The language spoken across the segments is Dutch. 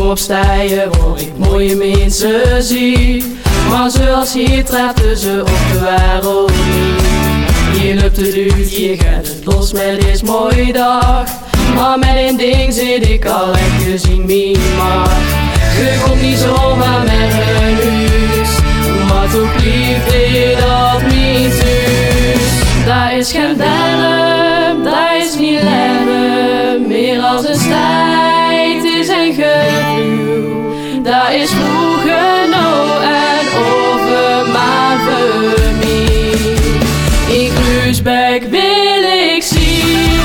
op stijen waar ik mooie mensen zie. Maar zoals hier treffen ze op de wereld niet. Hier loopt het uit, hier gaat het los met deze mooie dag. Maar met een ding zit ik al echt gezien mijn maag. Je komt niet zomaar met een huis, maar toch liefde je dat niet thuis. Dat is geen derm, dat is niet leven, meer als een strijd is een gevoel. Dat is vroeger nou en over maar voor mij. In Kruisbeek wil ik zien.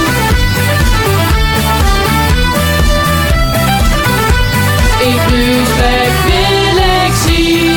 In Kruisbeek wil ik zien.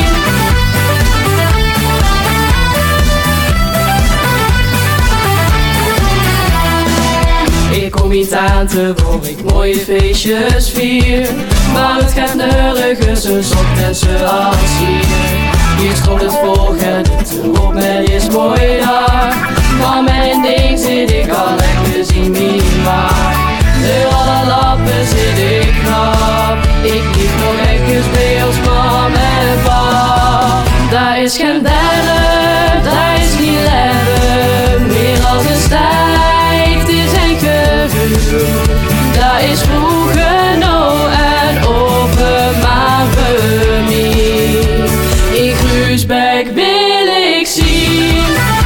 Ik kom niet aan te waar ik mooie feestjes vier, maar het gaat nergens zo zot en zoals hier. Hier stroomt het volk en het erop met is mooie dag. Maar met een ding zit ik al lekker zien mijn maag. Door alle lappen zit ik knap. Ik liep nog ekjes bij als mam en pa. Dat is geen derde, dat is niet leven, meer als een strijd is een gevoel. Dat is vroeger nou en over maar voor mij. In Kruisbeek wil ik zien.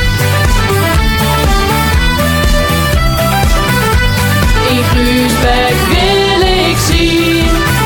In Kruisbeek wil ik zien.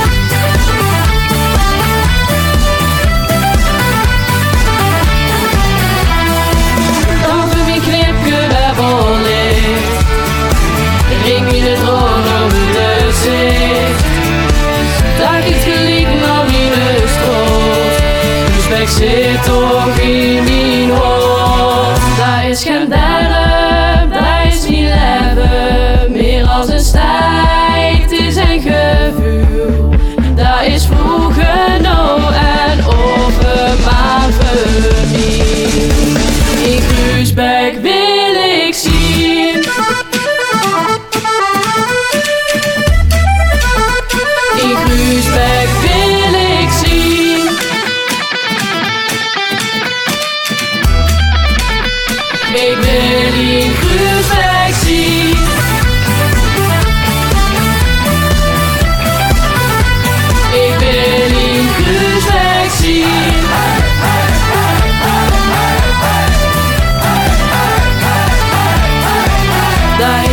Dan voor mijn knipje bij vol licht. Ring in het rood over de zee. Daar ik gelijk naar mijn stroot. Kruisbeek zit toch in mijn hoofd. Dat is geen derde, dat is niet leven, meer als een strijd is een gevoel. Dat is vroeger nou en over maar voor mij. In Kruisbeek wil ik zien. In Kruisbeek wil ik zien. Ik wil in Kruisbeek zien. Ik wil in Kruisbeek zien. Dat